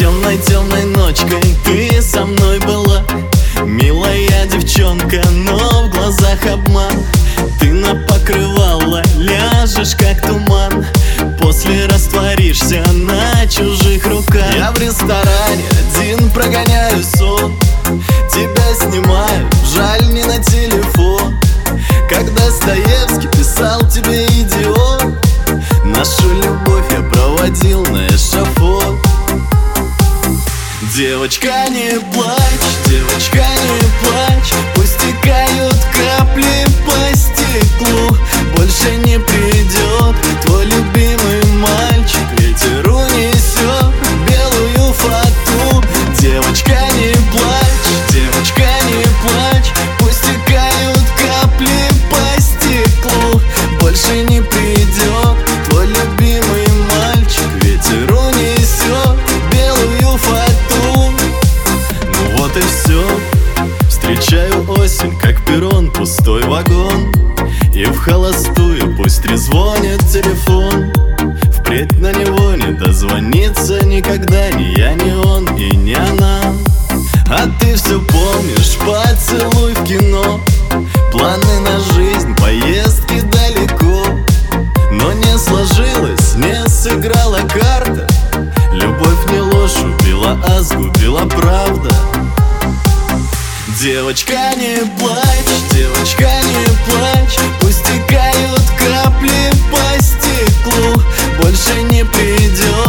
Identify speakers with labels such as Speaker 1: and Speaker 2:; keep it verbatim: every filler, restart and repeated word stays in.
Speaker 1: Темной-темной ночкой ты со мной была, милая девчонка, но в глазах обман. Ты на покрывало ляжешь, как туман, после растворишься на чужих руках. Я в ресторане один прогоняю сон, тебя снимаю, жаль, не на телефон. Как Достоевский писал тебе, идиот, нашу любовь я проводил на эшафот. Девочка, не плачь, девочка, не плачь, пусть текают капли по стеклу. Больше не придет твой любимый мальчик, ветер унесет белую фату. Девочка, не плачь, девочка, не плачь, пусть текают капли по стеклу. Больше не придет твой любимый мальчик, ветер унесет белую фату. Ну вот и все, встречаю осень, как перрон, пустой вагон. И в холостую пусть трезвонит телефон. Впредь на него не дозвониться никогда, ни я, ни он и не она. А ты все помнишь, поцелуй в кино, планы на жизнь, поездки далеко. Но не сложилось, не сыграла карта, любовь не ложь убила, а сгубила правда. Девочка, не плачь, девочка, не плачь, пусть текают капли по стеклу. Больше не придет